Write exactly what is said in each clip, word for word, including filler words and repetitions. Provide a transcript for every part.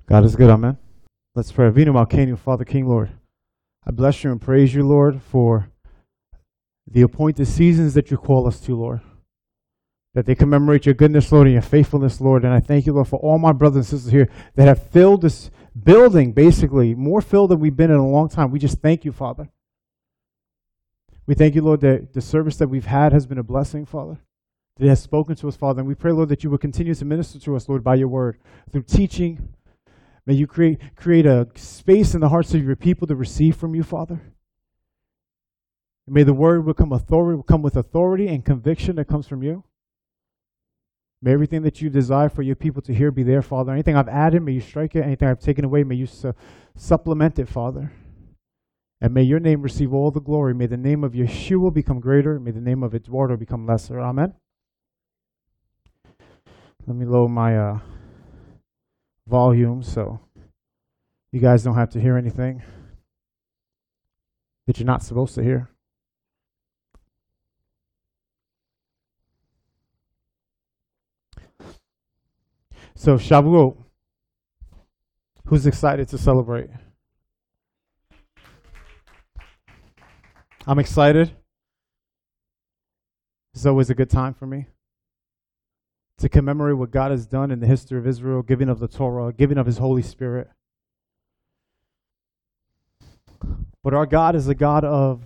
God is good, amen. Let's pray. Vino Malkenu, Father, King, Lord. I bless you and praise you, Lord, for the appointed seasons that you call us to, Lord. That they commemorate your goodness, Lord, and your faithfulness, Lord. And I thank you, Lord, for all my brothers and sisters here that have filled this building, basically, more filled than we've been in a long time. We just thank you, Father. We thank you, Lord, that the service that we've had has been a blessing, Father. That it has spoken to us, Father. And we pray, Lord, that you will continue to minister to us, Lord, by your word, through teaching. May you create, create a space in the hearts of your people to receive from you, Father. May the word become authority, will come with authority and conviction that comes from you. May everything that you desire for your people to hear be there, Father. Anything I've added, may you strike it. Anything I've taken away, may you su- supplement it, Father. And may your name receive all the glory. May the name of Yeshua become greater. May the name of Eduardo become lesser. Amen. Let me lower my uh, volume so you guys don't have to hear anything that you're not supposed to hear. So Shavuot, who's excited to celebrate? I'm excited. It's always a good time for me to commemorate what God has done in the history of Israel, giving of the Torah, giving of his Holy Spirit. But our God is a God of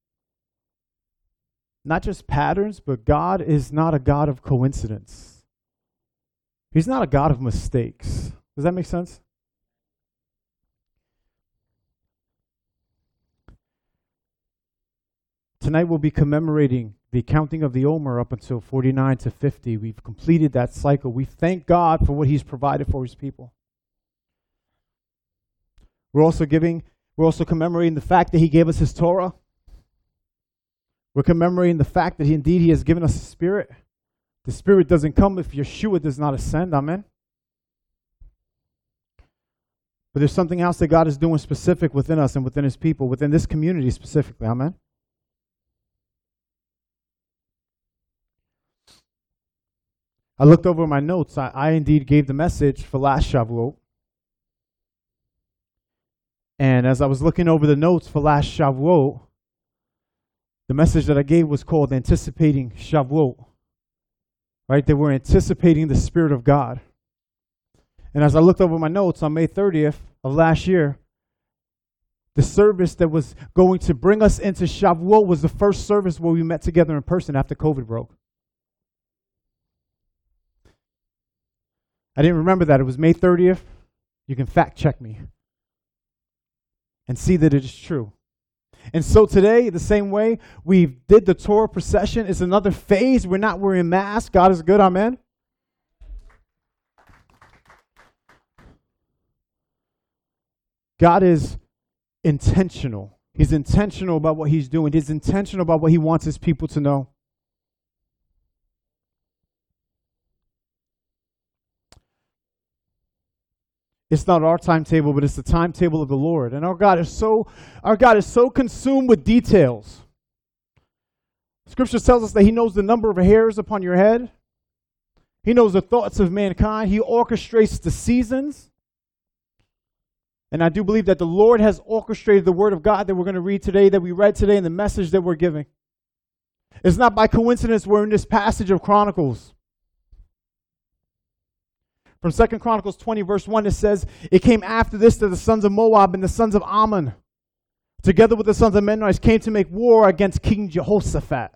not just patterns, but God is not a God of coincidence. He's not a God of mistakes. Does that make sense? Tonight we'll be commemorating the counting of the Omer up until forty-nine to fifty. We've completed that cycle. We thank God for what he's provided for his people. We're also giving, we're also commemorating the fact that he gave us his Torah. We're commemorating the fact that he, indeed he has given us a spirit. The Spirit doesn't come if Yeshua does not ascend. Amen. But there's something else that God is doing specific within us and within his people, within this community specifically. Amen. I looked over my notes. I, I indeed gave the message for last Shavuot. And as I was looking over the notes for last Shavuot, the message that I gave was called Anticipating Shavuot. Right, they were anticipating the Spirit of God. And as I looked over my notes on May thirtieth of last year, the service that was going to bring us into Shavuot was the first service where we met together in person after COVID broke. I didn't remember that. It was May thirtieth. You can fact check me and see that it is true. And so today, the same way we did the Torah procession, is another phase. We're not wearing masks. God is good. Amen. God is intentional. He's intentional about what he's doing. He's intentional about what he wants his people to know. It's not our timetable, but it's the timetable of the Lord. And our God is so, our God is so consumed with details. Scripture tells us that he knows the number of hairs upon your head. He knows the thoughts of mankind. He orchestrates the seasons. And I do believe that the Lord has orchestrated the word of God that we're going to read today, that we read today, and the message that we're giving. It's not by coincidence we're in this passage of Chronicles. From Second Chronicles twenty, verse one, it says, it came after this that the sons of Moab and the sons of Ammon, together with the sons of Mennonites, came to make war against King Jehoshaphat.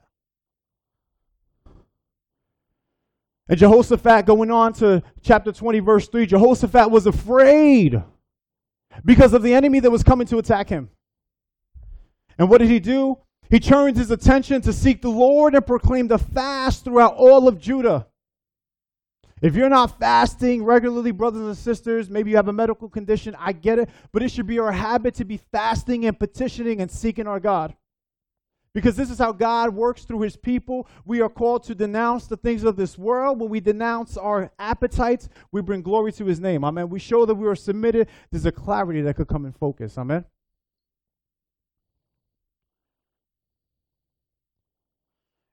And Jehoshaphat, going on to chapter twenty, verse three, Jehoshaphat was afraid because of the enemy that was coming to attack him. And what did he do? He turned his attention to seek the Lord and proclaimed a fast throughout all of Judah. If you're not fasting regularly, brothers and sisters, maybe you have a medical condition, I get it, but it should be our habit to be fasting and petitioning and seeking our God. Because this is how God works through his people. We are called to denounce the things of this world. When we denounce our appetites, we bring glory to his name. Amen. We show that we are submitted. There's a clarity that could come in focus. Amen.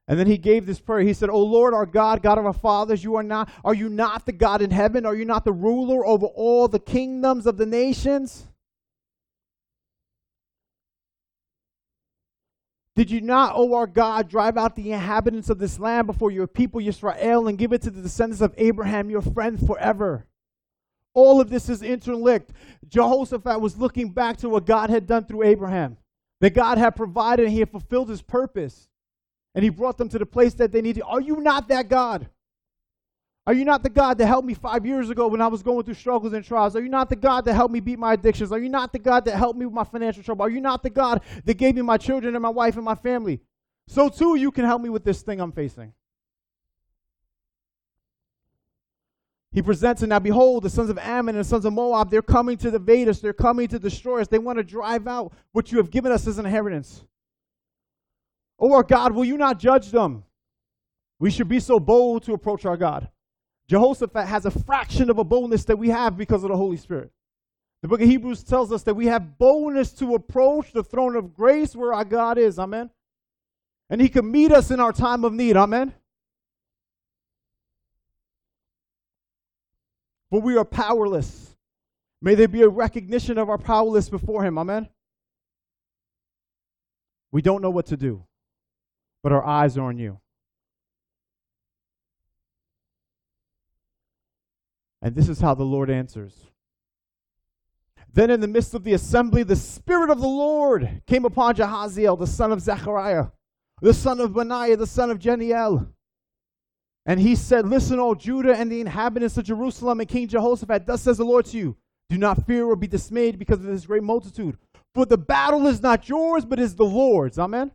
And then he gave this prayer. He said, O Lord, our God, God of our fathers, you are not, are you not the God in heaven? Are you not the ruler over all the kingdoms of the nations? Did you not, O our God, drive out the inhabitants of this land before your people, Yisrael, and give it to the descendants of Abraham, your friend, forever? All of this is interlinked. Jehoshaphat was looking back to what God had done through Abraham, that God had provided and he had fulfilled his purpose. And he brought them to the place that they needed. Are you not that God? Are you not the God that helped me five years ago when I was going through struggles and trials? Are you not the God that helped me beat my addictions? Are you not the God that helped me with my financial trouble? Are you not the God that gave me my children and my wife and my family? So too, you can help me with this thing I'm facing. He presents, and now behold, the sons of Ammon and the sons of Moab, they're coming to invade us. They're coming to destroy us. They want to drive out what you have given us as an inheritance. Oh, our God, will you not judge them? We should be so bold to approach our God. Jehoshaphat has a fraction of a boldness that we have because of the Holy Spirit. The book of Hebrews tells us that we have boldness to approach the throne of grace where our God is. Amen. And he can meet us in our time of need. Amen. But we are powerless. May there be a recognition of our powerlessness before him. Amen. We don't know what to do, but our eyes are on you. And this is how the Lord answers. Then in the midst of the assembly, the Spirit of the Lord came upon Jahaziel, the son of Zechariah, the son of Benaiah, the son of Jeniel. And he said, listen, all Judah and the inhabitants of Jerusalem and King Jehoshaphat, thus says the Lord to you, do not fear or be dismayed because of this great multitude. For the battle is not yours, but is the Lord's. Amen.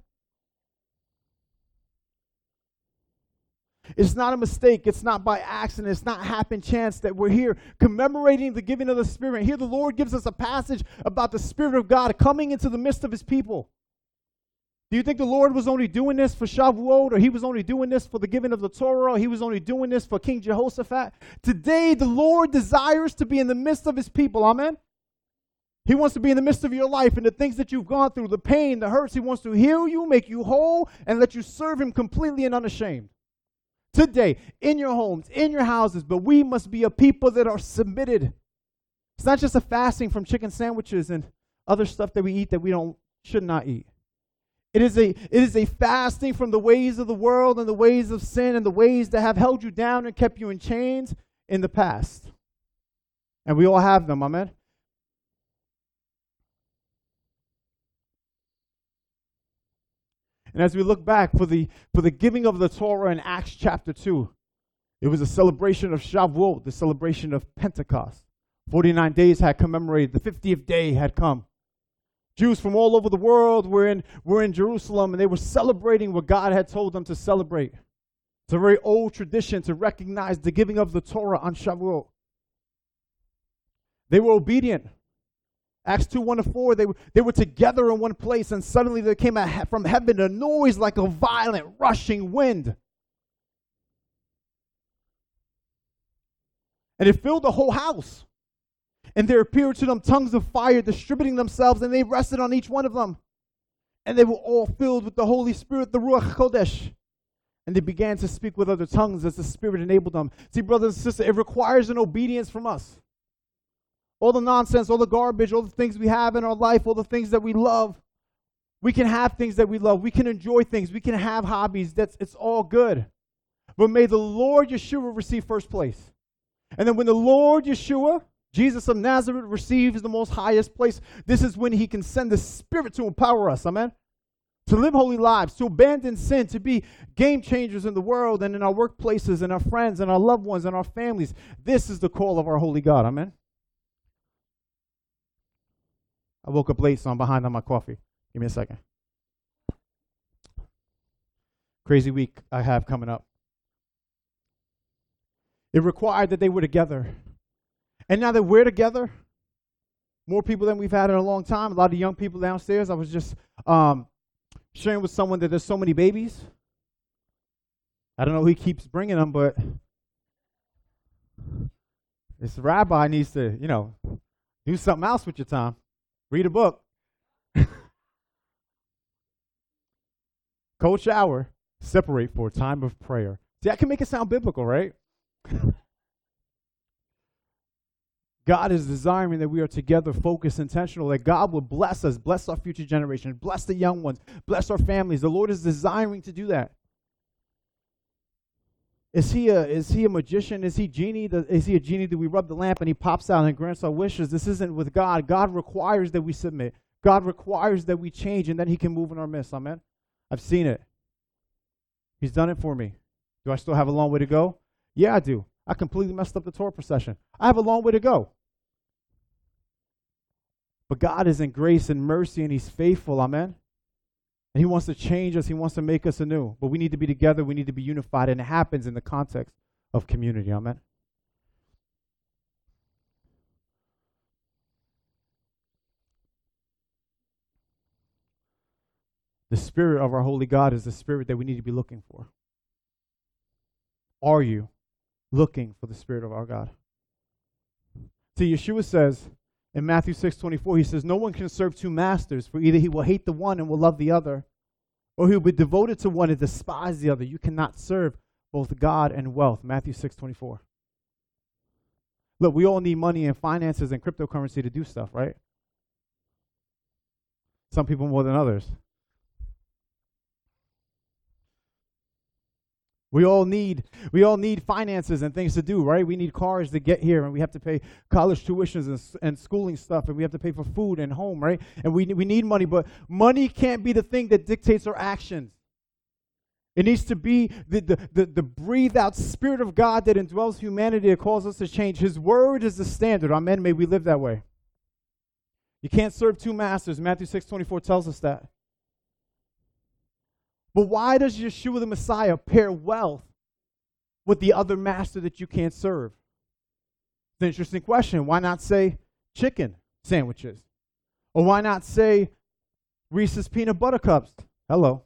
It's not a mistake. It's not by accident. It's not happen chance that we're here commemorating the giving of the Spirit. Here the Lord gives us a passage about the Spirit of God coming into the midst of his people. Do you think the Lord was only doing this for Shavuot, or he was only doing this for the giving of the Torah, or he was only doing this for King Jehoshaphat? Today the Lord desires to be in the midst of his people. Amen. He wants to be in the midst of your life and the things that you've gone through, the pain, the hurts. He wants to heal you, make you whole, and let you serve him completely and unashamed. Today, in your homes, in your houses, but we must be a people that are submitted. It's not just a fasting from chicken sandwiches and other stuff that we eat that we don't should not eat. It is a it is a fasting from the ways of the world and the ways of sin and the ways that have held you down and kept you in chains in the past. And we all have them, amen. And as we look back for the for the giving of the Torah in Acts chapter two, it was a celebration of Shavuot, the celebration of Pentecost. forty-nine days had commemorated. The fiftieth day had come. Jews from all over the world were in, were in Jerusalem, and they were celebrating what God had told them to celebrate. It's a very old tradition to recognize the giving of the Torah on Shavuot. They were obedient. Acts two, one to four, they were, they were together in one place, and suddenly there came a, from heaven a noise like a violent rushing wind. And it filled the whole house. And there appeared to them tongues of fire distributing themselves, and they rested on each one of them. And they were all filled with the Holy Spirit, the Ruach Kodesh. And they began to speak with other tongues as the Spirit enabled them. See, brothers and sisters, it requires an obedience from us. All the nonsense, all the garbage, all the things we have in our life, all the things that we love. We can have things that we love. We can enjoy things. We can have hobbies. That's it's all good. But may the Lord Yeshua receive first place. And then when the Lord Yeshua, Jesus of Nazareth, receives the most highest place, this is when he can send the Spirit to empower us. Amen. To live holy lives, to abandon sin, to be game changers in the world and in our workplaces and our friends and our loved ones and our families. This is the call of our holy God. Amen. I woke up late, so I'm behind on my coffee. Give me a second. Crazy week I have coming up. It required that they were together. And now that we're together, more people than we've had in a long time, a lot of young people downstairs. I was just um, sharing with someone that there's so many babies. I don't know who he keeps bringing them, but this rabbi needs to, you know, do something else with your time. Read a book. Cold shower. Separate for a time of prayer. See, I can make it sound biblical, right? God is desiring that we are together, focused, intentional, that God will bless us, bless our future generation, bless the young ones, bless our families. The Lord is desiring to do that. Is he a is he a magician? Is he genie? Is he a genie that we rub the lamp and he pops out and grants our wishes? This isn't with God. God requires that we submit. God requires that we change, and then he can move in our midst. Amen. I've seen it. He's done it for me. Do I still have a long way to go? Yeah, I do. I completely messed up the Torah procession. I have a long way to go. But God is in grace and mercy, and he's faithful. Amen. And he wants to change us. He wants to make us anew. But we need to be together. We need to be unified. And it happens in the context of community. Amen. The Spirit of our holy God is the Spirit that we need to be looking for. Are you looking for the Spirit of our God? See, Yeshua says in Matthew six twenty-four, he says, no one can serve two masters, for either he will hate the one and will love the other, or he will be devoted to one and despise the other. You cannot serve both God and wealth. Matthew six twenty-four. Look, we all need money and finances and cryptocurrency to do stuff, right? Some people more than others. We all need we all need finances and things to do, right? We need cars to get here, and we have to pay college tuitions and, and schooling stuff, and we have to pay for food and home, right? And we we need money, but money can't be the thing that dictates our actions. It needs to be the, the, the, the breathed out Spirit of God that indwells humanity, that calls us to change. His word is the standard. Amen. May we live that way. You can't serve two masters. Matthew six twenty-four tells us that. But why does Yeshua the Messiah pair wealth with the other master that you can't serve? It's an interesting question. Why not say chicken sandwiches? Or why not say Reese's peanut butter cups? Hello.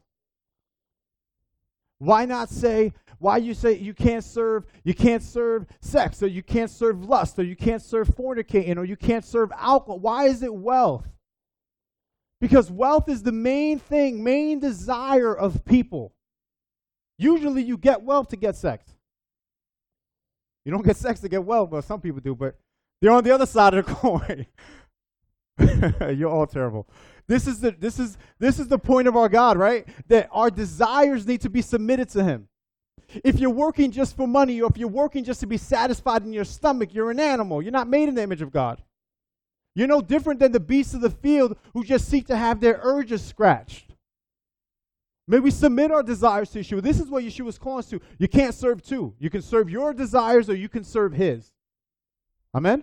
Why not say, why you say you can't serve, you can't serve sex, or you can't serve lust, or you can't serve fornicating, or you can't serve alcohol? Why is it wealth? Because wealth is the main thing, main desire of people. Usually you get wealth to get sex. You don't get sex to get wealth, but some people do, but they're on the other side of the coin. You're all terrible. This is the this is this is the point of our God, right? That our desires need to be submitted to him. If you're working just for money, or if you're working just to be satisfied in your stomach, you're an animal. You're not made in the image of God. You're no different than the beasts of the field who just seek to have their urges scratched. May we submit our desires to Yeshua. This is what Yeshua is calling us to. You can't serve two. You can serve your desires, or you can serve his. Amen?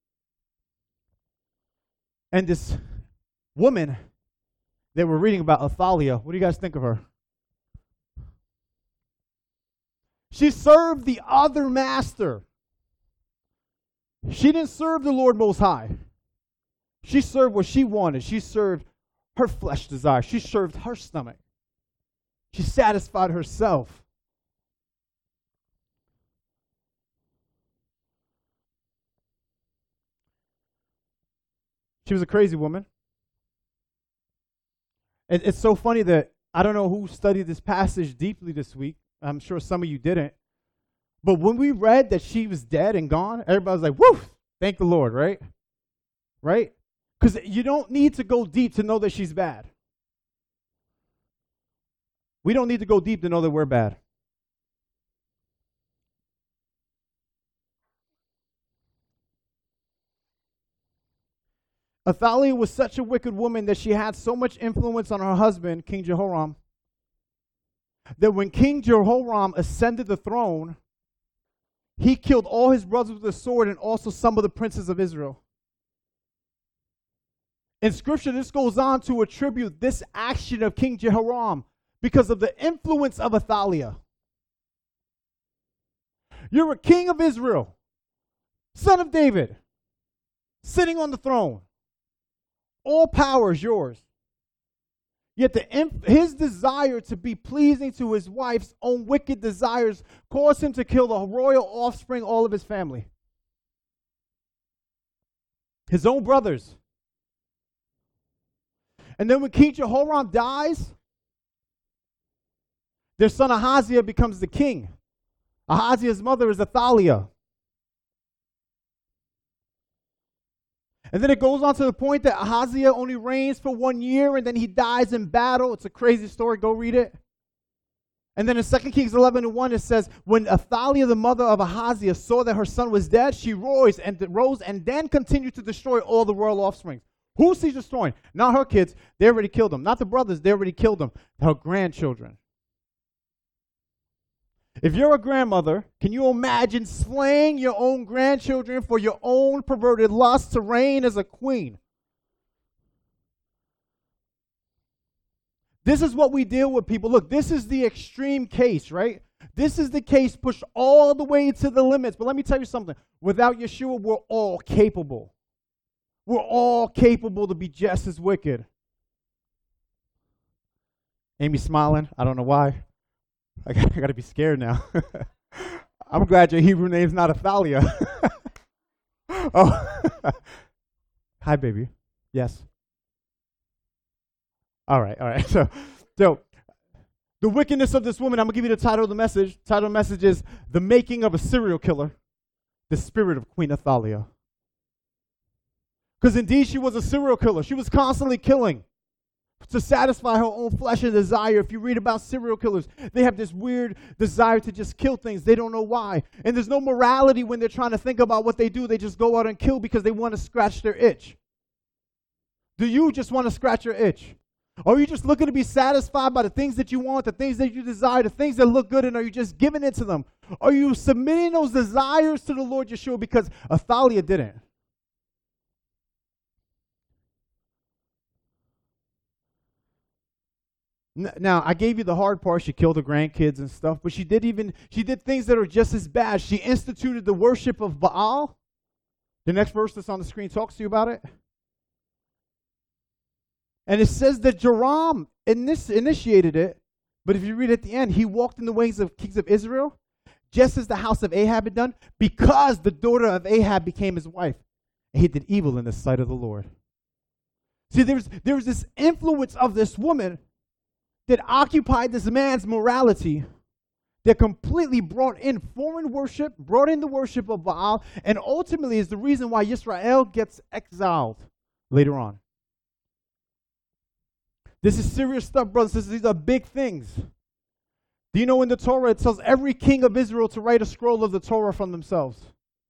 And this woman that we're reading about, Athaliah, what do you guys think of her? She served the other master. She didn't serve the Lord Most High. She served what she wanted. She served her flesh desire. She served her stomach. She satisfied herself. She was a crazy woman. It, it's so funny that I don't know who studied this passage deeply this week. I'm sure some of you didn't. But when we read that she was dead and gone, everybody was like, woof, thank the Lord, right? Right? Because you don't need to go deep to know that she's bad. We don't need to go deep to know that we're bad. Athaliah was such a wicked woman that she had so much influence on her husband, King Jehoram, that when King Jehoram ascended the throne, he killed all his brothers with a sword and also some of the princes of Israel. In Scripture, this goes on to attribute this action of King Jehoram because of the influence of Athaliah. You're a king of Israel, son of David, sitting on the throne. All power is yours. Yet the imp- his desire to be pleasing to his wife's own wicked desires caused him to kill the royal offspring, all of his family. His own brothers. And then when King Jehoram dies, Their son Ahaziah becomes the king. Ahaziah's mother is Athaliah. And then it goes on to the point that Ahaziah only reigns for one year and then he dies in battle. It's a crazy story. Go read it. And then in Second Kings eleven and one, it says, when Athaliah, the mother of Ahaziah, saw that her son was dead, she rose and rose and then continued to destroy all the royal offspring. Who she's destroying? Not her kids. They already killed them. Not the brothers. They already killed them. Her grandchildren. If you're a grandmother, can you imagine slaying your own grandchildren for your own perverted lust to reign as a queen? This is what we deal with, people. Look, this is the extreme case, right? This is the case pushed all the way to the limits. But let me tell you something. Without Yeshua, we're all capable. We're all capable to be just as wicked. Amy's smiling. I don't know why. I got, I got to be scared now. I'm glad your Hebrew name's not Athaliah. Oh. Hi, baby. Yes. All right, all right. So, so, the wickedness of this woman, I'm going to give you the title of the message. The title of the message is The Making of a Serial Killer, the Spirit of Queen Athaliah. Because indeed, she was a serial killer. She was constantly killing to satisfy her own flesh and desire. If you read about serial killers, they have this weird desire to just kill things. They don't know why. And there's no morality when they're trying to think about what they do. They just go out and kill because they want to scratch their itch. Do you just want to scratch your itch? Or are you just looking to be satisfied by the things that you want, the things that you desire, the things that look good, and are you just giving it to them? Are you submitting those desires to the Lord Yeshua? Because Athaliah didn't. Now, I gave you the hard part. She killed her grandkids and stuff, but she did even, she did things that are just as bad. She instituted the worship of Baal. The next verse that's on the screen talks to you about it. And it says that Joram initiated it, but if you read at the end, he walked in the ways of kings of Israel, just as the house of Ahab had done, because the daughter of Ahab became his wife. And he did evil in the sight of the Lord. See, there's, there's this influence of this woman that occupied this man's morality, that completely brought in foreign worship, brought in the worship of Baal, and ultimately is the reason why Israel gets exiled later on. This is serious stuff, brothers. This, these are big things. Do you know in the Torah it tells every king of Israel to write a scroll of the Torah from themselves?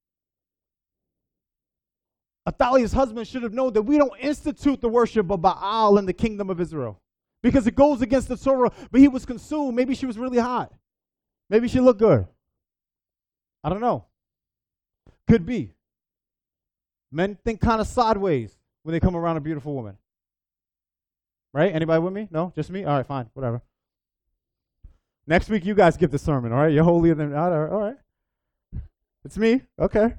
Athaliah's husband should have known that we don't institute the worship of Baal in the kingdom of Israel because it goes against the Torah, but he was consumed. Maybe she was really hot. Maybe she looked good. I don't know. Could be. Men think kind of sideways when they come around a beautiful woman. Right? Anybody with me? No? Just me? All right, fine. Whatever. Next week, you guys give the sermon, all right? You're holier than... All right. All right. It's me? Okay.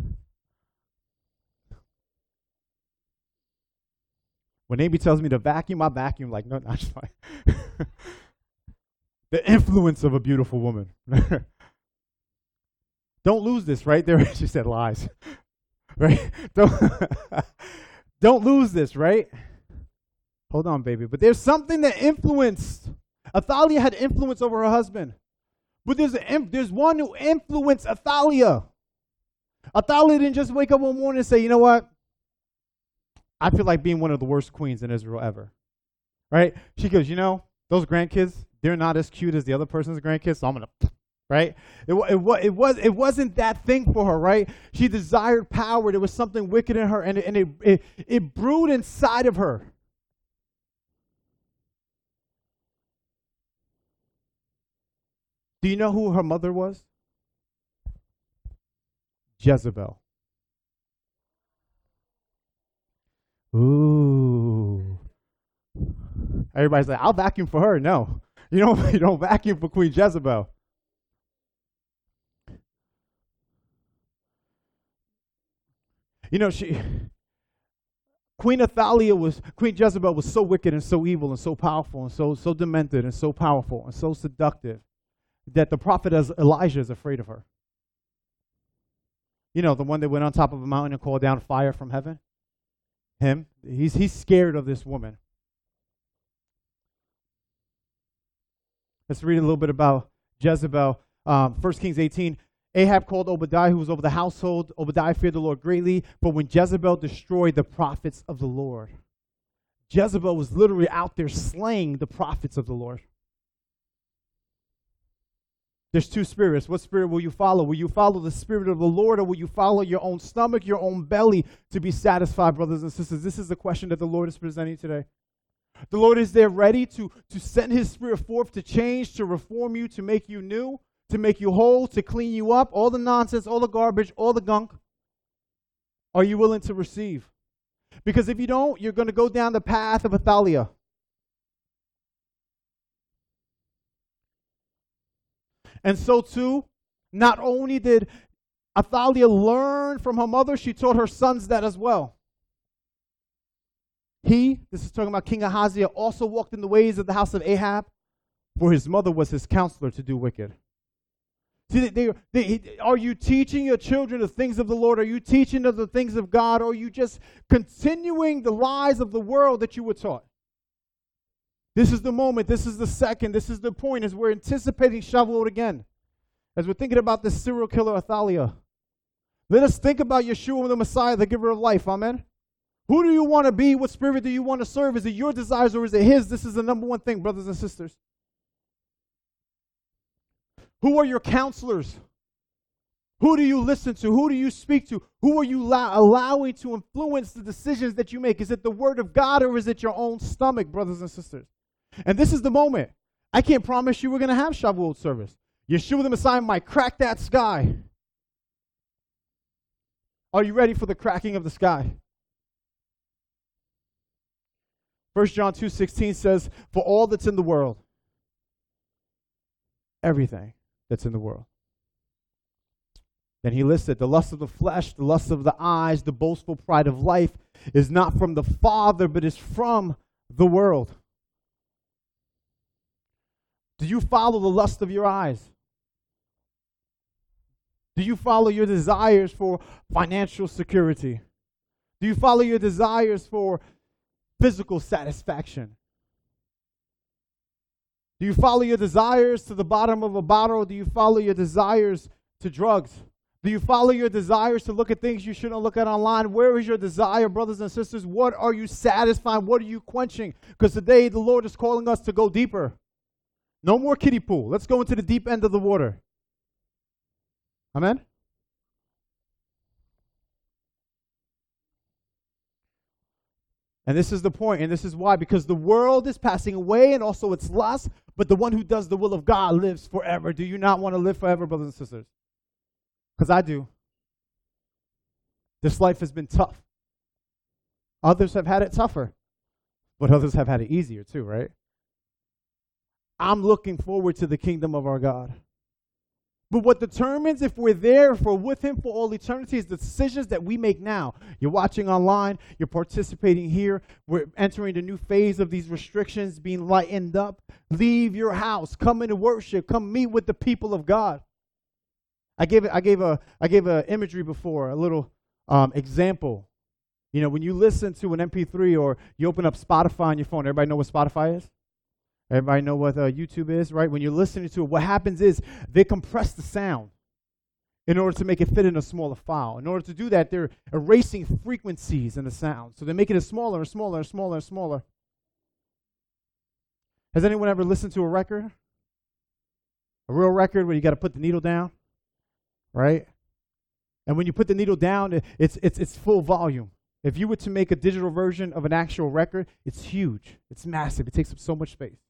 When Amy tells me to vacuum, I vacuum like, no, no, just fine. The influence of a beautiful woman. Don't lose this, right? There, she said lies. Right? Don't, don't lose this, right? Hold on, baby. But there's something that influenced. Athaliah had influence over her husband. But there's, a, there's one who influenced Athaliah. Athaliah didn't just wake up one morning and say, you know what? I feel like being one of the worst queens in Israel ever. Right? She goes, you know, those grandkids, they're not as cute as the other person's grandkids, so I'm going to, right? It, it, it, was, it wasn't that thing for her, right? She desired power. There was something wicked in her, and it, and it, it, it brewed inside of her. Do you know who her mother was? Jezebel. Ooh. Everybody's like, I'll vacuum for her. No. You don't, you don't vacuum for Queen Jezebel. You know, she Queen Athaliah was, Queen Jezebel was so wicked and so evil and so powerful and so, so demented and so powerful and so seductive that the prophet Elijah is afraid of her. You know, the one that went on top of a mountain and called down fire from heaven? Him. He's, he's scared of this woman. Let's read a little bit about Jezebel. Um, First Kings eighteen. Ahab called Obadiah, who was over the household. Obadiah feared the Lord greatly, for when Jezebel destroyed the prophets of the Lord. Jezebel was literally out there slaying the prophets of the Lord. There's two spirits. What spirit will you follow? Will you follow the spirit of the Lord, or will you follow your own stomach, your own belly to be satisfied, brothers and sisters? This is the question that the Lord is presenting today. The Lord is there ready to, to send his spirit forth to change, to reform you, to make you new, to make you whole, to clean you up, all the nonsense, all the garbage, all the gunk. Are you willing to receive? Because if you don't, you're going to go down the path of Athaliah. And so too, not only did Athaliah learn from her mother, she taught her sons that as well. He, this is talking about King Ahaziah, also walked in the ways of the house of Ahab, for his mother was his counselor to do wicked. See, they, they, they, are you teaching your children the things of the Lord? Are you teaching them the things of God? Or are you just continuing the lies of the world that you were taught? This is the moment. This is the second. This is the point as we're anticipating Shavuot again. As we're thinking about this serial killer Athaliah. Let us think about Yeshua, the Messiah, the giver of life. Amen. Who do you want to be? What spirit do you want to serve? Is it your desires or is it his? This is the number one thing, brothers and sisters. Who are your counselors? Who do you listen to? Who do you speak to? Who are you allow- allowing to influence the decisions that you make? Is it the word of God or is it your own stomach, brothers and sisters? And this is the moment. I can't promise you we're going to have Shavuot service. Yeshua the Messiah might crack that sky. Are you ready for the cracking of the sky? First John two sixteen says, for all that's in the world, everything that's in the world. Then he listed the lust of the flesh, the lust of the eyes, the boastful pride of life is not from the Father, but is from the world. Do you follow the lust of your eyes? Do you follow your desires for financial security? Do you follow your desires for physical satisfaction? Do you follow your desires to the bottom of a bottle? Do you follow your desires to drugs? Do you follow your desires to look at things you shouldn't look at online? Where is your desire, brothers and sisters? What are you satisfying? What are you quenching? Because today the Lord is calling us to go deeper. No more kiddie pool. Let's go into the deep end of the water. Amen? And this is the point, and this is why, because the world is passing away and also its lust, but the one who does the will of God lives forever. Do you not want to live forever, brothers and sisters? Because I do. This life has been tough. Others have had it tougher, but others have had it easier too, right? I'm looking forward to the kingdom of our God. But what determines if we're there, if we're with him for all eternity, is the decisions that we make now. You're watching online, you're participating here, we're entering the new phase of these restrictions being lightened up. Leave your house, come into worship, come meet with the people of God. I gave I gave a I gave a imagery before, a little um, example. You know, when you listen to an M P three or you open up Spotify on your phone, everybody know what Spotify is? Everybody know what uh, YouTube is, right? When you're listening to it, what happens is they compress the sound in order to make it fit in a smaller file. In order to do that, they're erasing frequencies in the sound. So they're making it smaller and smaller and smaller and smaller. Has anyone ever listened to a record? A real record where you got to put the needle down, right? And when you put the needle down, it, it's, it's, it's full volume. If you were to make a digital version of an actual record, it's huge. It's massive. It takes up so much space.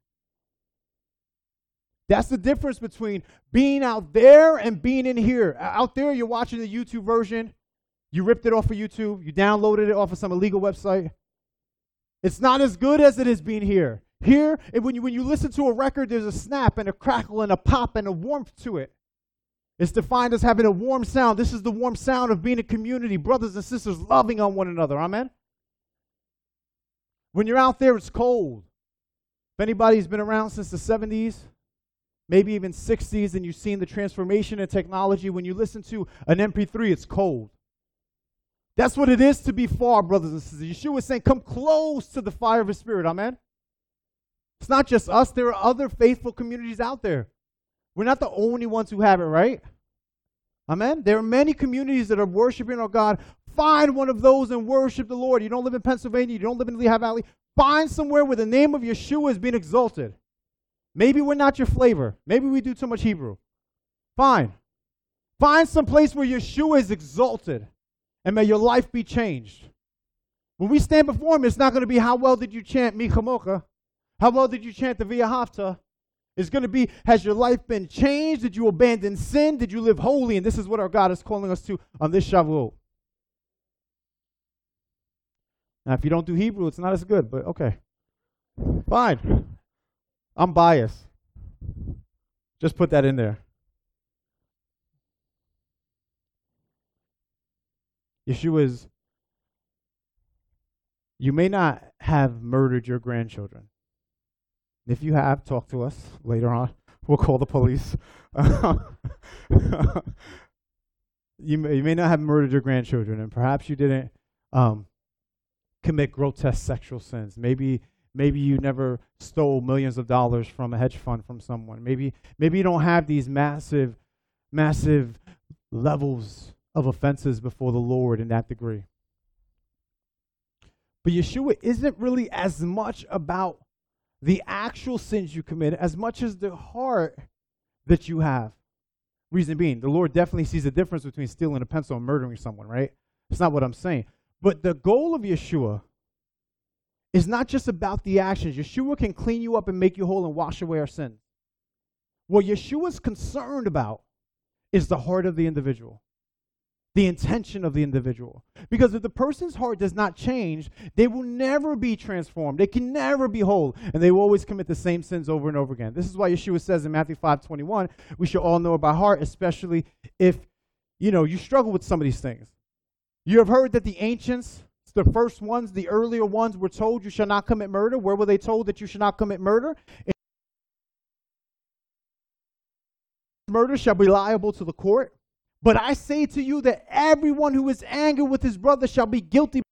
That's the difference between being out there and being in here. Out there, you're watching the YouTube version. You ripped it off of YouTube. You downloaded it off of some illegal website. It's not as good as it is being here. Here, and when you, when you listen to a record, there's a snap and a crackle and a pop and a warmth to it. It's defined as having a warm sound. This is the warm sound of being a community, brothers and sisters loving on one another. Amen? When you're out there, it's cold. If anybody's been around since the seventies, maybe even sixties, and you've seen the transformation in technology, when you listen to an M P three, it's cold. That's what it is to be far, brothers and sisters. Yeshua is saying, come close to the fire of his spirit. Amen? It's not just us. There are other faithful communities out there. We're not the only ones who have it, right? Amen? There are many communities that are worshiping our God. Find one of those and worship the Lord. You don't live in Pennsylvania. You don't live in Lehigh Valley. Find somewhere where the name of Yeshua is being exalted. Maybe we're not your flavor. Maybe we do too much Hebrew. Fine. Find some place where Yeshua is exalted, and may your life be changed. When we stand before him, it's not going to be how well did you chant Mi Chamocha? How well did you chant the Via Hafta? It's going to be, has your life been changed? Did you abandon sin? Did you live holy? And this is what our God is calling us to on this Shavuot. Now, if you don't do Hebrew, it's not as good, but okay. Fine. I'm biased. Just put that in there. Yeshua is, you may not have murdered your grandchildren. If you have, talk to us later on. We'll call the police. you, may, you may not have murdered your grandchildren, and perhaps you didn't um, commit grotesque sexual sins. Maybe maybe you never stole millions of dollars from a hedge fund from someone. Maybe maybe you don't have these massive, massive levels of offenses before the Lord in that degree. But Yeshua isn't really as much about the actual sins you commit as much as the heart that you have. Reason being, the Lord definitely sees the difference between stealing a pencil and murdering someone, right? That's not what I'm saying. But the goal of Yeshua is not just about the actions. Yeshua can clean you up and make you whole and wash away our sins. What Yeshua's concerned about is the heart of the individual, the intention of the individual. Because if the person's heart does not change, they will never be transformed. They can never be whole, and they will always commit the same sins over and over again. This is why Yeshua says in Matthew five twenty-one, we should all know it by heart, especially if, you know, you struggle with some of these things. You have heard that the ancients, the first ones, the earlier ones, were told you shall not commit murder. Where were they told that you should not commit murder? Murder shall be liable to the court. But I say to you that everyone who is angry with his brother shall be guilty.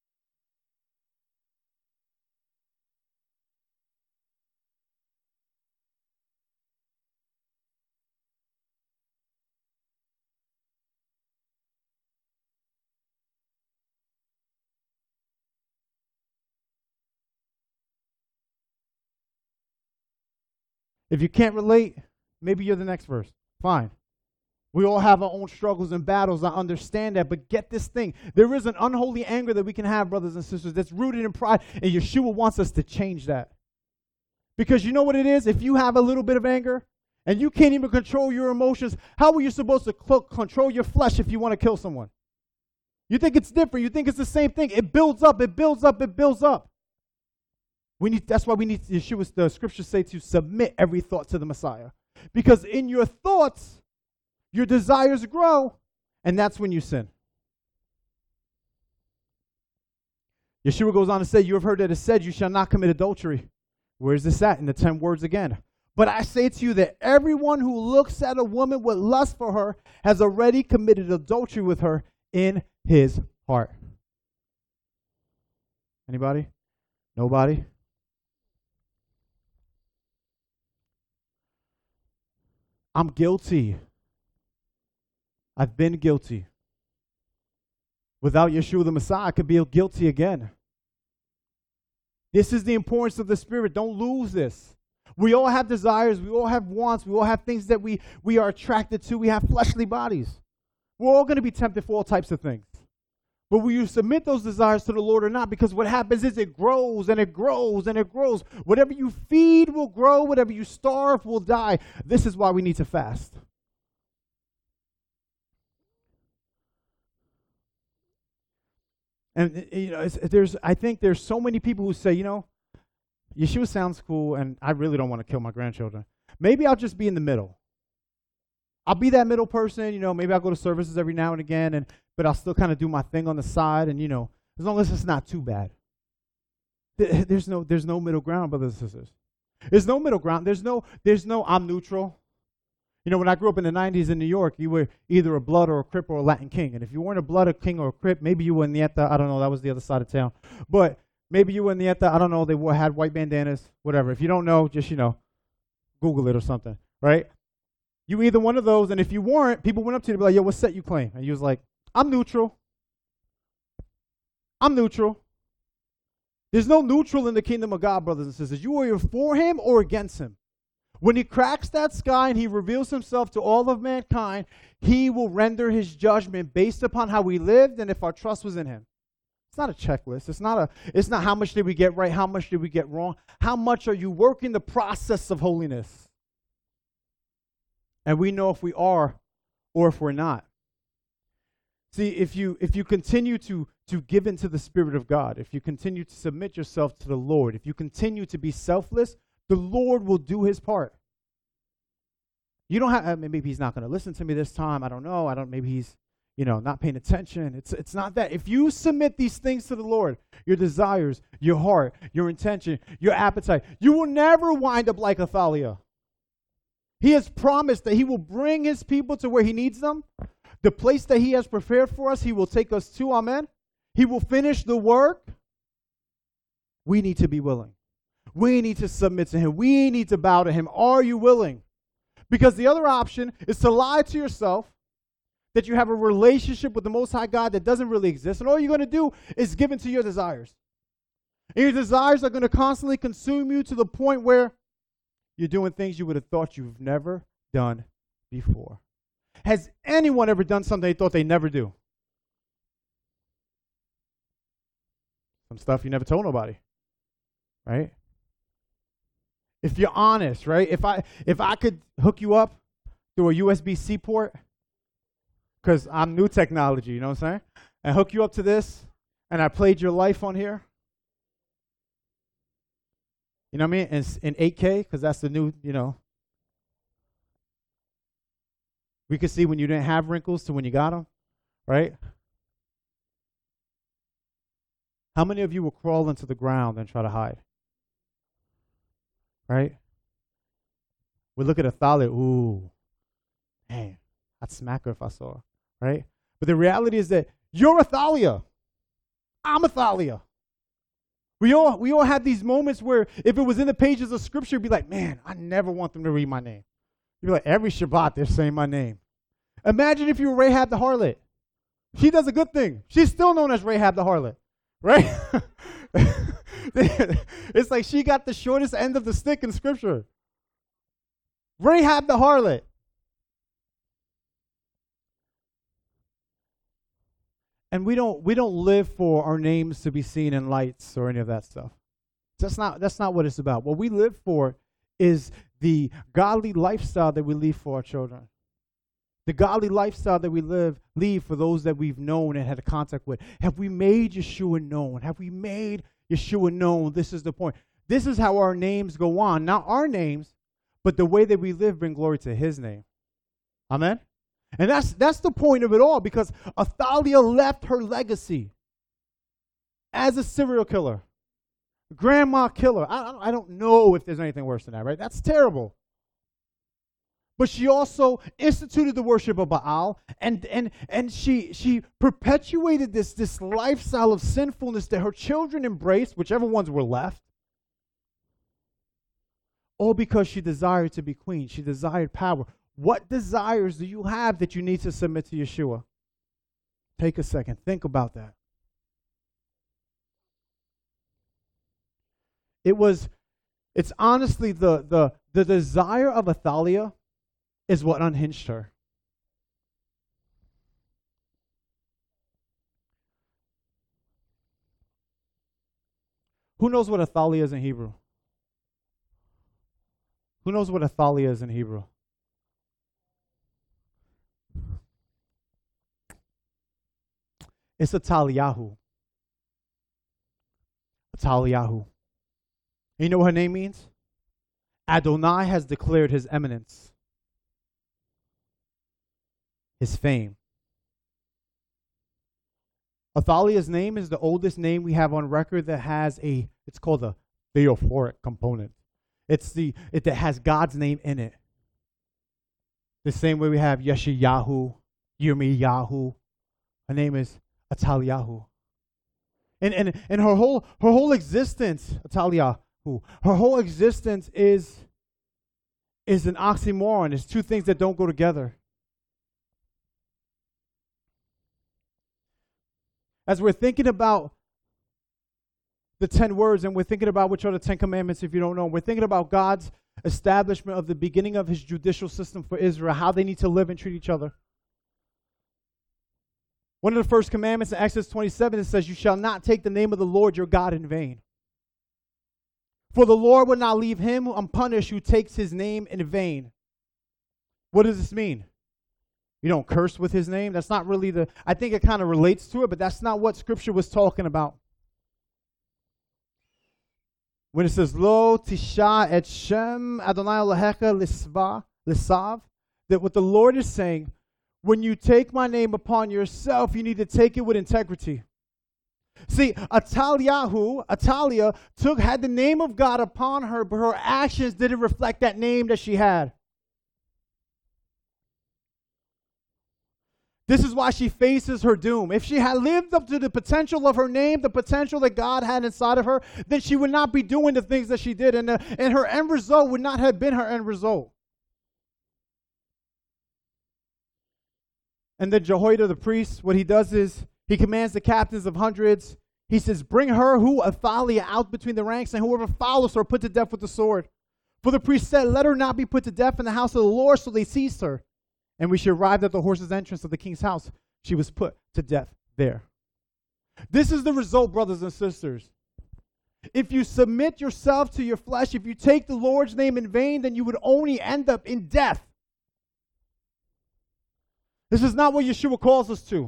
If you can't relate, maybe you're the next verse. Fine. We all have our own struggles and battles. I understand that. But get this thing. There is an unholy anger that we can have, brothers and sisters, that's rooted in pride. And Yeshua wants us to change that. Because you know what it is? If you have a little bit of anger and you can't even control your emotions, how are you supposed to cl- control your flesh if you want to kill someone? You think it's different. You think it's the same thing. It builds up. It builds up. It builds up. We need. That's why we need Yeshua. The scriptures say to submit every thought to the Messiah. Because in your thoughts, your desires grow, and that's when you sin. Yeshua goes on to say, you have heard that it said, you shall not commit adultery. Where is this at? In the ten words again. But I say to you that everyone who looks at a woman with lust for her has already committed adultery with her in his heart. Anybody? Nobody? I'm guilty. I've been guilty. Without Yeshua the Messiah, I could be guilty again. This is the importance of the Spirit. Don't lose this. We all have desires. We all have wants. We all have things that we, we are attracted to. We have fleshly bodies. We're all going to be tempted for all types of things. But will you submit those desires to the Lord or not? Because what happens is it grows and it grows and it grows. Whatever you feed will grow. Whatever you starve will die. This is why we need to fast. And you know, it's, there's, I think there's so many people who say, you know, Yeshua sounds cool, and I really don't want to kill my grandchildren. Maybe I'll just be in the middle. I'll be that middle person, you know. Maybe I'll go to services every now and again, and but I'll still kind of do my thing on the side, and you know, as long as it's not too bad. There's no, there's no middle ground, brothers and sisters. There's no middle ground. There's no, there's no. I'm neutral. You know, when I grew up in the nineties in New York, you were either a Blood or a Crip or a Latin King. And if you weren't a Blood, a King, or a Crip, maybe you were in the, I don't know, that was the other side of town. But Maybe you were in the Nieta, I don't know, they wore, had white bandanas, whatever. If you don't know, just, you know, Google it or something, right? You either one of those, and if you weren't, people went up to you and be like, yo, what set you claim? And you was like, I'm neutral. I'm neutral. There's no neutral in the kingdom of God, brothers and sisters. You are either for him or against him. When he cracks that sky and he reveals himself to all of mankind, he will render his judgment based upon how we lived and if our trust was in him. It's not a checklist. It's not a. It's not how much did we get right, how much did we get wrong. How much are you working the process of holiness? And we know if we are or if we're not. See, if you if you continue to to give into the Spirit of God, if you continue to submit yourself to the Lord, if you continue to be selfless, the Lord will do his part. You don't have, maybe he's not going to listen to me this time. I don't know. I don't, maybe he's, you know, not paying attention. It's it's not that. If you submit these things to the Lord, your desires, your heart, your intention, your appetite, you will never wind up like Athaliah. He has promised that he will bring his people to where he needs them. The place that he has prepared for us, he will take us to. Amen. He will finish the work. We need to be willing. We need to submit to him. We need to bow to him. Are you willing? Because the other option is to lie to yourself that you have a relationship with the Most High God that doesn't really exist. And all you're going to do is give in to your desires. And your desires are going to constantly consume you to the point where you're doing things you would have thought you've never done before. Has anyone ever done something they thought they never do? Some stuff you never told nobody, right? If you're honest, right? If I if I could hook you up through a U S B C port, because I'm new technology, you know what I'm saying? And hook you up to this, and I played your life on here. You know what I mean? In, in eight K, because that's the new, you know. We could see when you didn't have wrinkles to when you got them, right? How many of you will crawl into the ground and try to hide? Right? We look at Athaliah, ooh, man, I'd smack her if I saw her, right? But the reality is that you're Athaliah. I'm Athaliah. We all we all had these moments where if it was in the pages of Scripture, you'd be like, man, I never want them to read my name. You'd be like, every Shabbat, they're saying my name. Imagine if you were Rahab the harlot. She does a good thing. She's still known as Rahab the harlot, right? It's like she got the shortest end of the stick in Scripture. Rahab the harlot. And we don't we don't live for our names to be seen in lights or any of that stuff. That's not that's not what it's about. What we live for is the godly lifestyle that we leave for our children. The godly lifestyle that we live, leave for those that we've known and had contact with. Have we made Yeshua known? Have we made Yeshua known? This is the point. This is how our names go on. Not our names, but the way that we live bring glory to his name. Amen? And that's that's the point of it all, because Athaliah left her legacy as a serial killer, grandma killer. I, I don't know if there's anything worse than that, right? That's terrible. But she also instituted the worship of Baal, and and and she she perpetuated this this lifestyle of sinfulness that her children embraced, whichever ones were left. All because she desired to be queen. She desired power. What desires do you have that you need to submit to Yeshua? Take a second. Think about that. It was, it's honestly the the the desire of Athaliah is what unhinged her. Who knows what Athaliah is in Hebrew? Who knows what Athaliah is in Hebrew? It's Ataliyahu. Ataliyahu. You know what her name means? Adonai has declared his eminence, his fame. Athaliah's name is the oldest name we have on record that has a, it's called a theophoric component. It's the, it that has God's name in it. The same way we have Yeshayahu, Yirmiyahu. Her name is Ataliyahu. And and and her whole her whole existence, Atalia, who her whole existence is is an oxymoron. It's two things that don't go together. As we're thinking about the ten words, and we're thinking about which are the Ten Commandments, if you don't know, we're thinking about God's establishment of the beginning of his judicial system for Israel, how they need to live and treat each other. One of the first commandments in Exodus twenty-seven, it says, you shall not take the name of the Lord your God in vain. For the Lord will not leave him unpunished who takes his name in vain. What does this mean? You don't curse with his name? That's not really the, I think it kind of relates to it, but that's not what Scripture was talking about. When it says, Lo tisha et shem Adonai Elohecha lisva, lisav, that what the Lord is saying, when you take my name upon yourself, you need to take it with integrity. See, Ataliahu, Atalia, took, had the name of God upon her, but her actions didn't reflect that name that she had. This is why she faces her doom. If she had lived up to the potential of her name, the potential that God had inside of her, then she would not be doing the things that she did, and, the, and her end result would not have been her end result. And then Jehoiada the priest, what he does is, he commands the captains of hundreds. He says, bring her, who, Athaliah, out between the ranks, and whoever follows her, put to death with the sword. For the priest said, let her not be put to death in the house of the Lord, so they seized her. And when she arrived at the horse's entrance of the king's house, she was put to death there. This is the result, brothers and sisters. If you submit yourself to your flesh, if you take the Lord's name in vain, then you would only end up in death. This is not what Yeshua calls us to.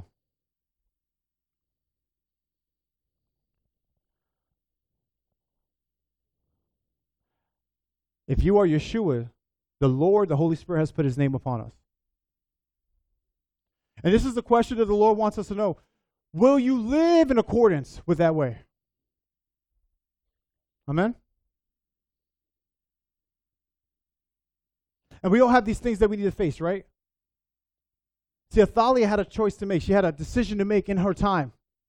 If you are Yeshua, the Lord, the Holy Spirit has put his name upon us. And this is the question that the Lord wants us to know. Will you live in accordance with that way? Amen? And we all have these things that we need to face, right? See, Athaliah had a choice to make. She had a decision to make in her time.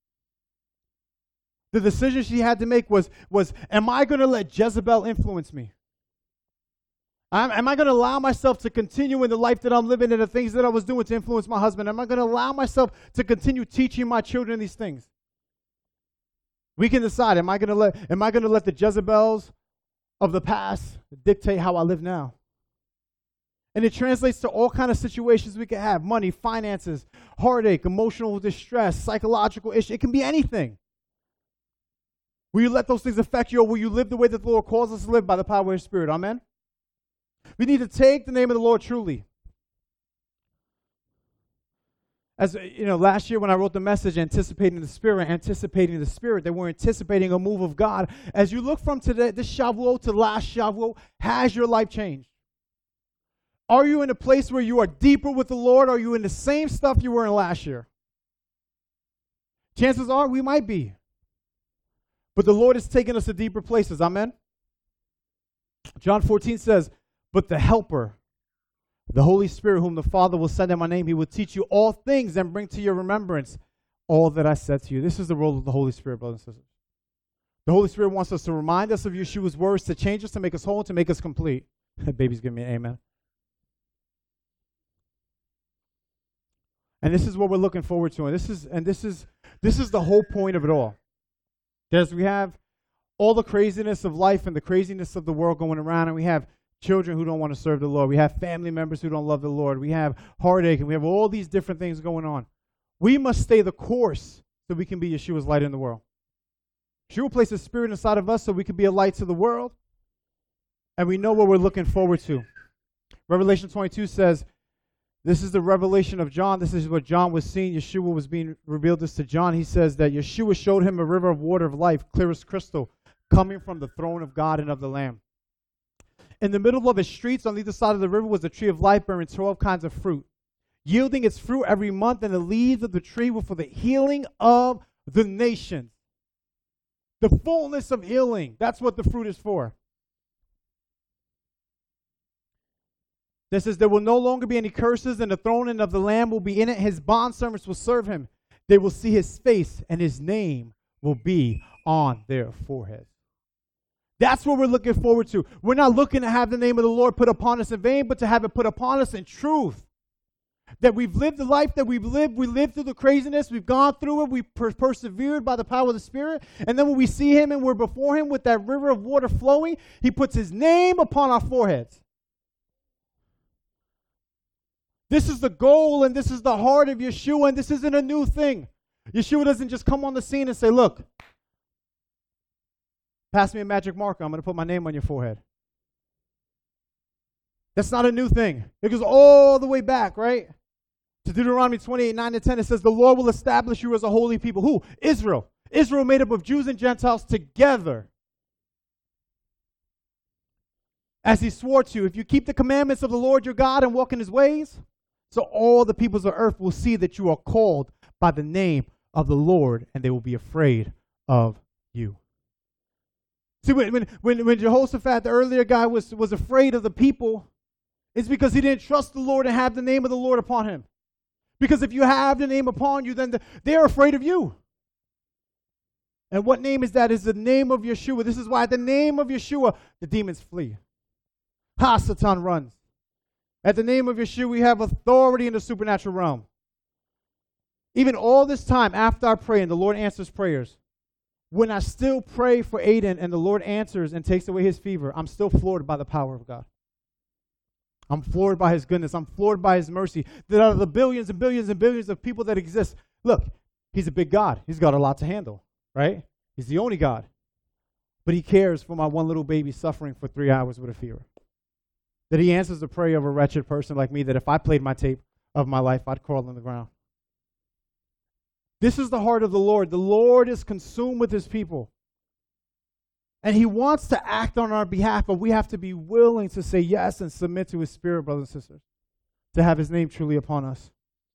The decision she had to make was, was am I going to let Jezebel influence me? Am, am I going to allow myself to continue in the life that I'm living and the things that I was doing to influence my husband? Am I going to allow myself to continue teaching my children these things? We can decide, am I going to let, am I going to let the Jezebels of the past dictate how I live now? And it translates to all kinds of situations we can have: money, finances, heartache, emotional distress, psychological issue. It can be anything. Will you let those things affect you, or will you live the way that the Lord calls us to live by the power of His Spirit? Amen? We need to take the name of the Lord truly. As you know, last year when I wrote the message, anticipating the Spirit, anticipating the Spirit, they were anticipating a move of God. As you look from today, this Shavuot to last Shavuot, has your life changed? Are you in a place where you are deeper with the Lord? Or are you in the same stuff you were in last year? Chances are we might be. But the Lord is taking us to deeper places. Amen? John fourteen says, but the Helper, the Holy Spirit, whom the Father will send in my name, He will teach you all things and bring to your remembrance all that I said to you. This is the role of the Holy Spirit, brothers and sisters. The Holy Spirit wants us to remind us of Yeshua's words, to change us, to make us whole, and to make us complete. Babies, give me an amen. And this is what we're looking forward to. And this is and this is this is the whole point of it all. As we have all the craziness of life and the craziness of the world going around, and we have children who don't want to serve the Lord. We have family members who don't love the Lord. We have heartache, and we have all these different things going on. We must stay the course so we can be Yeshua's light in the world. Yeshua placed His Spirit inside of us so we can be a light to the world, and we know what we're looking forward to. Revelation twenty-two says, this is the revelation of John. This is what John was seeing. Yeshua was being revealed this to John. He says that Yeshua showed him a river of water of life, clear as crystal, coming from the throne of God and of the Lamb. In the middle of the streets on either side of the river was a tree of life bearing twelve kinds of fruit, yielding its fruit every month, and the leaves of the tree were for the healing of the nations. The fullness of healing. That's what the fruit is for. This says, there will no longer be any curses, and the throne and of the Lamb will be in it. His bondservants will serve Him. They will see His face, and His name will be on their foreheads. That's what we're looking forward to. We're not looking to have the name of the Lord put upon us in vain, but to have it put upon us in truth. That we've lived the life that we've lived. We lived through the craziness. We've gone through it. We've per- persevered by the power of the Spirit. And then when we see him and we're before him with that river of water flowing, he puts his name upon our foreheads. This is the goal and this is the heart of Yeshua, and this isn't a new thing. Yeshua doesn't just come on the scene and say, look, pass me a magic marker. I'm going to put my name on your forehead. That's not a new thing. It goes all the way back, right? To Deuteronomy twenty-eight, nine to ten, it says, the Lord will establish you as a holy people. Who? Israel. Israel made up of Jews and Gentiles together. As he swore to you, if you keep the commandments of the Lord your God and walk in his ways, so all the peoples of earth will see that you are called by the name of the Lord, and they will be afraid of you. See, when, when, when, when Jehoshaphat, the earlier guy, was, was afraid of the people, it's because he didn't trust the Lord and have the name of the Lord upon him. Because if you have the name upon you, then the, they're afraid of you. And what name is that? Is the name of Yeshua. This is why at the name of Yeshua, the demons flee. Ha, Satan runs. At the name of Yeshua, we have authority in the supernatural realm. Even all this time after I pray and the Lord answers prayers, when I still pray for Aiden and the Lord answers and takes away his fever, I'm still floored by the power of God. I'm floored by his goodness. I'm floored by his mercy. That out of the billions and billions and billions of people that exist, look, he's a big God. He's got a lot to handle, right? He's the only God. But he cares for my one little baby suffering for three hours with a fever. That he answers the prayer of a wretched person like me, that if I played my tape of my life, I'd crawl on the ground. This is the heart of the Lord. The Lord is consumed with his people. And he wants to act on our behalf, but we have to be willing to say yes and submit to his Spirit, brothers and sisters, to have his name truly upon us.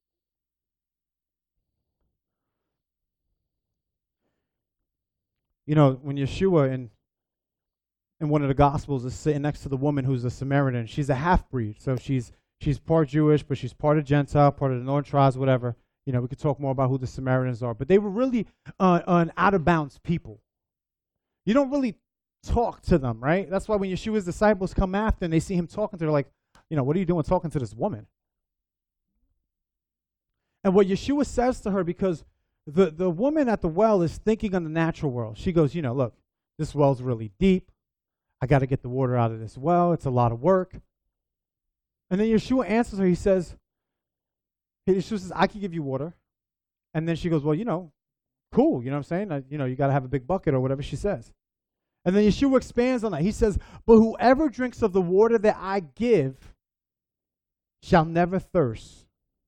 You know, when Yeshua in, in one of the Gospels is sitting next to the woman who's a Samaritan, she's a half-breed, so she's she's part Jewish, but she's part of Gentile, part of the northern tribes, whatever. You know, we could talk more about who the Samaritans are, but they were really uh, an out-of-bounds people. You don't really talk to them, right? That's why when Yeshua's disciples come after and they see him talking to her, like, you know, what are you doing talking to this woman? And what Yeshua says to her, because the, the woman at the well is thinking on the natural world. She goes, you know, look, this well's really deep. I got to get the water out of this well. It's a lot of work. And then Yeshua answers her. He says, Yeshua says, I can give you water. And then she goes, well, you know, cool. You know what I'm saying? I, you know, you got to have a big bucket or whatever she says. And then Yeshua expands on that. He says, but whoever drinks of the water that I give shall never thirst.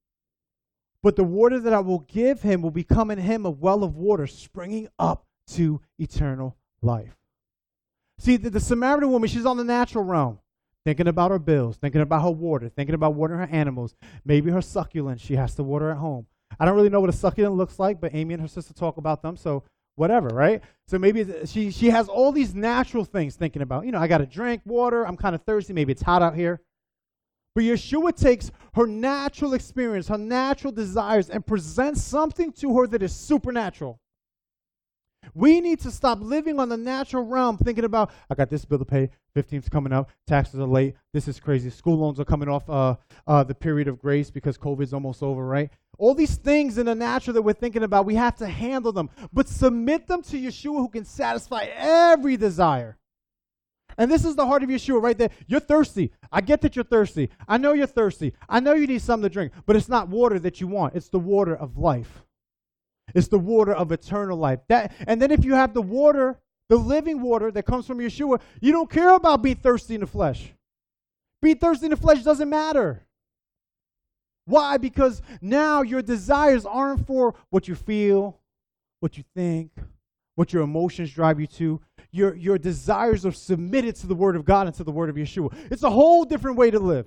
But the water that I will give him will become in him a well of water springing up to eternal life. See, the, the Samaritan woman, she's on the natural realm, thinking about her bills, thinking about her water, thinking about watering her animals, maybe her succulents she has to water at home. I don't really know what a succulent looks like, but Amy and her sister talk about them, so whatever, right? So maybe she, she has all these natural things thinking about, you know, I got to drink water, I'm kind of thirsty, maybe it's hot out here. But Yeshua takes her natural experience, her natural desires, and presents something to her that is supernatural. We need to stop living on the natural realm, thinking about, I got this bill to pay, fifteenth's coming up, taxes are late, this is crazy, school loans are coming off uh, uh, the period of grace because COVID's almost over, right? All these things in the natural that we're thinking about, we have to handle them, but submit them to Yeshua who can satisfy every desire. And this is the heart of Yeshua right there. You're thirsty. I get that you're thirsty. I know you're thirsty. I know you need something to drink, but it's not water that you want. It's the water of life. It's the water of eternal life. That, and then if you have the water, the living water that comes from Yeshua, you don't care about being thirsty in the flesh. Being thirsty in the flesh doesn't matter. Why? Because now your desires aren't for what you feel, what you think, what your emotions drive you to. Your, your desires are submitted to the Word of God and to the Word of Yeshua. It's a whole different way to live.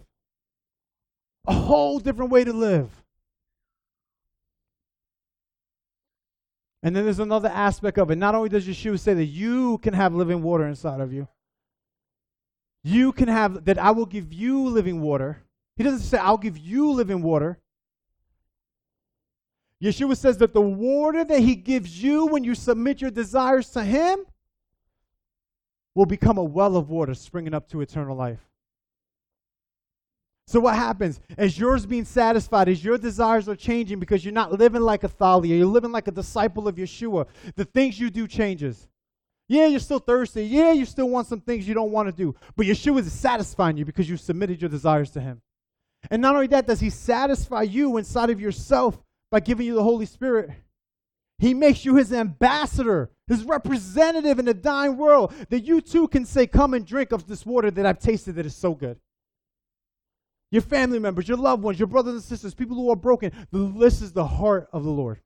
A whole different way to live. And then there's another aspect of it. Not only does Yeshua say that you can have living water inside of you, you can have, that I will give you living water. He doesn't say, I'll give you living water. Yeshua says that the water that he gives you when you submit your desires to him will become a well of water springing up to eternal life. So what happens? As yours being satisfied, as your desires are changing because you're not living like a Thalia, you're living like a disciple of Yeshua, the things you do changes. Yeah, you're still thirsty. Yeah, you still want some things you don't want to do. But Yeshua is satisfying you because you submitted your desires to him. And not only that, does he satisfy you inside of yourself by giving you the Holy Spirit. He makes you his ambassador, his representative in the dying world, that you too can say, come and drink of this water that I've tasted that is so good. Your family members, your loved ones, your brothers and sisters, people who are broken, this is the heart of the Lord.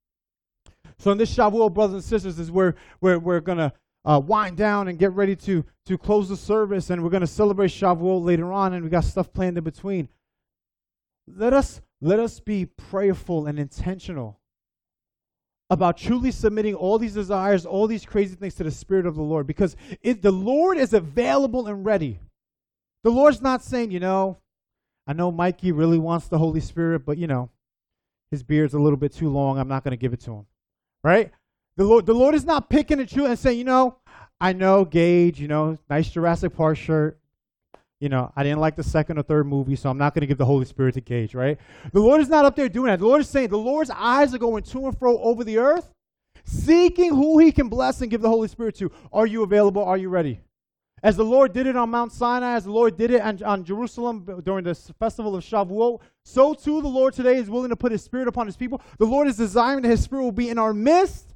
So in this Shavuot, brothers and sisters, is where, where we're going to uh, wind down and get ready to, to close the service, and we're going to celebrate Shavuot later on, and we got stuff planned in between. Let us, let us be prayerful and intentional about truly submitting all these desires, all these crazy things to the Spirit of the Lord, because it, the Lord is available and ready. The Lord's not saying, you know, I know Mikey really wants the Holy Spirit, but, you know, his beard's a little bit too long. I'm not going to give it to him. Right? The Lord, the Lord is not picking and choosing and saying, you know, I know Gage, you know, nice Jurassic Park shirt. You know, I didn't like the second or third movie, so I'm not going to give the Holy Spirit to Gage, right? The Lord is not up there doing that. The Lord is saying the Lord's eyes are going to and fro over the earth, seeking who he can bless and give the Holy Spirit to. Are you available? Are you ready? As the Lord did it on Mount Sinai, as the Lord did it on, on Jerusalem during the festival of Shavuot, so too the Lord today is willing to put his Spirit upon his people. The Lord is desiring that his Spirit will be in our midst.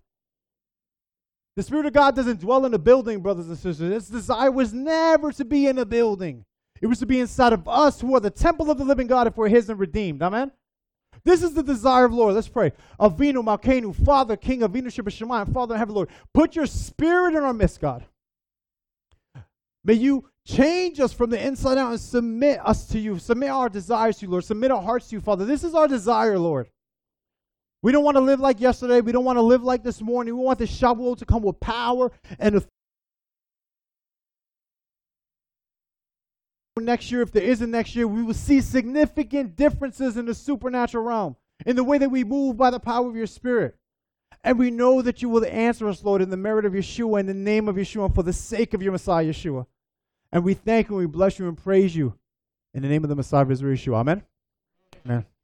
The Spirit of God doesn't dwell in a building, brothers and sisters. Its desire was never to be in a building. It was to be inside of us who are the temple of the living God if we're his and redeemed. Amen? This is the desire of the Lord. Let's pray. Avinu Malkeinu, Father, King, Avinu Shebashamayim, Father in heaven, Lord. Put your Spirit in our midst, God. May you change us from the inside out and submit us to you. Submit our desires to you, Lord. Submit our hearts to you, Father. This is our desire, Lord. We don't want to live like yesterday. We don't want to live like this morning. We want this Shavuot to come with power and authority. Next year, if there isn't next year, we will see significant differences in the supernatural realm, in the way that we move by the power of your Spirit. And we know that you will answer us, Lord, in the merit of Yeshua, in the name of Yeshua, and for the sake of your Messiah, Yeshua. And we thank you, and we bless you, and praise you in the name of the Messiah of Israel, Yeshua. Amen. Amen.